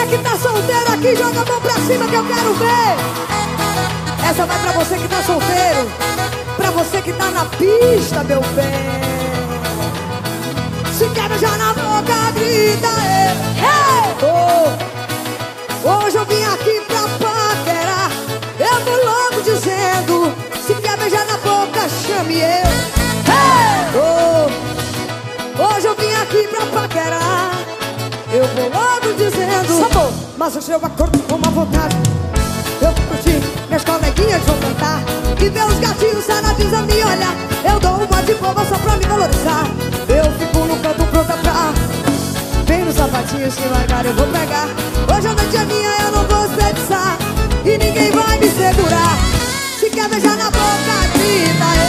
é que tá solteiro aqui? Joga a mão pra cima que eu quero ver. Essa vai pra você que tá solteiro, pra você que tá na pista, meu bem. Se quer beijar na boca, grita, Hoje eu vim aqui pra paquerar. Eu vou logo dizendo, se quer beijar na boca, chame eu. Hoje eu vim aqui pra paquerar. Eu vou logo dizendo, sabor, mas o seu acordo com uma vontade. Eu vou curtir, minhas coleguinhas vão cantar e ver os gatinhos saradinhos a me olhar. Eu dou uma de boba só pra me valorizar. Eu fico no canto pronta pra vem nos sapatinhos, se largar eu vou pegar. Hoje a noite é minha, eu não vou desperdiçar e ninguém vai me segurar. Se quer beijar na boca, grita.